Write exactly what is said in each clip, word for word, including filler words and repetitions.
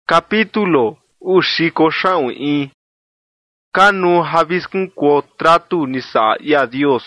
Capítulo ushiko shaun i. Kanu haviskunko tratu nisa ya Dios.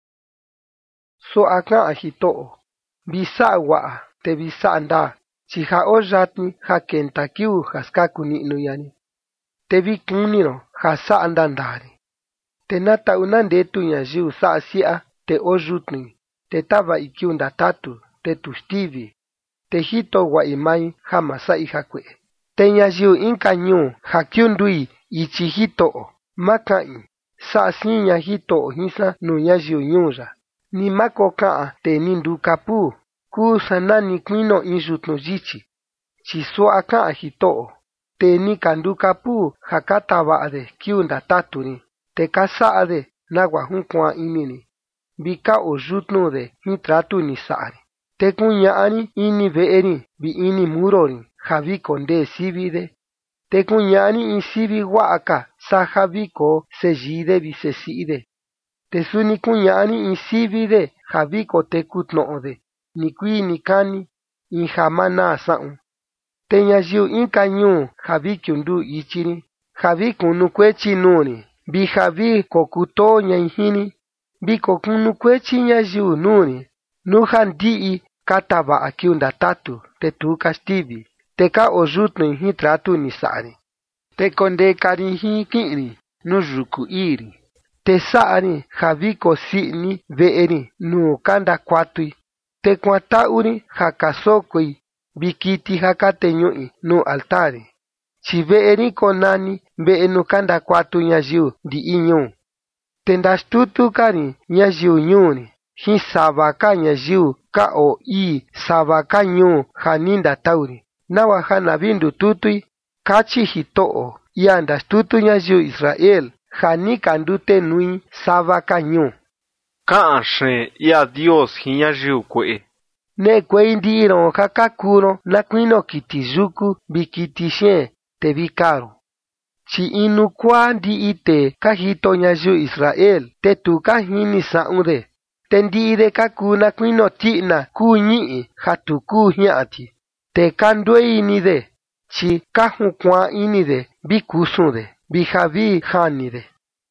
So aka ahito. Bisa wa te bisa anda. Chiha ojatni ha kentakiu haskakuni nuyani. Te vikunino hasa andandari. Te nata unandetu nyajiu sa asia te ojutni. Te tava ikiunda tatu te tustivi. Te hito wa imai hamasa ihakwe. Te nyajiu inkanyu hakiundui ichi hito. Makai sa sinya hito hisa nu nyajiu nyuja. Ni mako kaa te nindu kapu. Ku sanani kwino injutno jichi. Chiso aka hito. Te ni kandu kapu hakatawa ade kiunda tatuni. Te kasa ade nagwa hunkwa inini. Bika o jutno de hitratu ni saari. Te kunyaani ini veeri bi ini murori javiko nde sivide. Te kunyaani in sivi waaka sa javiko sejide bi seside. Te suni kunyaani in sivide javiko te kutnoode. Ni kui ni kani in jamana saun. Te nyajiu in kanyu javikundu ichiri. Javiku nukwechi nuni. Bi javiko kuto nyaihini. Biko kunukwechi nyajiu nuni. Nuhan dii kataba akiunda tatu te tu kastivi. Te ka ojutno inhi tratu ni saari. Te konde karihi kiri nujuku iri. Te saari javiko sini veeri nu kanda kwatui. Te kwatauri hakasokoi bikiti hakatenyui nu altari. Chi veeri konani vee nu kanda kwatu nyajiu di inyu. Te ndastutu kari nyajiu nyuni. Hi sabaka nyajiu ka o i sabaka nyu haninda tauri. Nawa hana bindu tutui kachi hitoo. Ya ndastutu nyajiu Israel hani kandute nui sabaka nyu. Kaan shen ya Dios hinyajiu kwe. Ne kwe indiro kakakuro na kwino kitizuku bikitishen te vikaro. Chi inu kwa di ite kahito nyajiu Israel te tu kahini saunde. Tendide kakuna kwino tina kunyi hatuku hiati. Te kandwe inide. Chi kahukwa inide bikusunde. Bijavi hanide.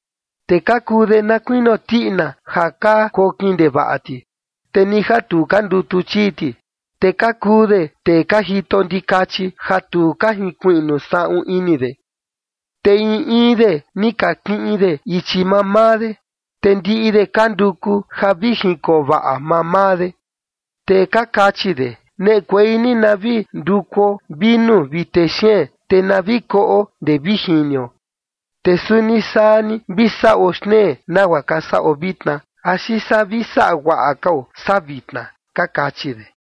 Te kakude na kwino tina haka kokinde baati. Te ni hatu kandutu chiti. Te kakude te kahito ndikachi hatu kahikwino saun inide. Te inide ni kakinde ichi mamade. Tendiide kanduku javijiko va'a mamade. Te kakachide ne kweini navi nduko vinu viteshen te naviko de vijinio. Te suni sani visa osne nawa kasa obitna. Asisa visa waakao sabitna kakachide.